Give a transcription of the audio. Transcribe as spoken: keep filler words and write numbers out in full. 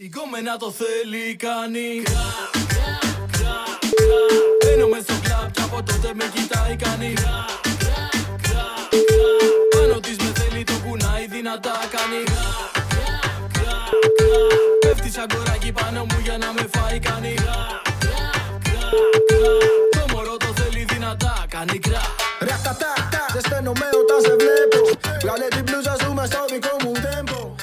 Η γκόμενα το θέλει, κάνει κρά, κρά, κρά, κρά. Μπαίνω μες στο κλαμπ κι από τότε με κοιτάει, κάνει κρά, κρά, κρά, κρά. Πάνω της με θέλει, το κουνάει δυνατά, κάνει κρά, κρά, κρά, κρά. Πέφτει σαν κοράκι πάνω μου για να με φάει, κάνει κρά, κρά, κρά, κρά. Το μωρό το θέλει δυνατά, κάνει κρά. Ρατατά, ζεσταίνομαι όταν σε βλέπω. Βγάλε την μπλούζα σου μες στο δικό μου τέμπο.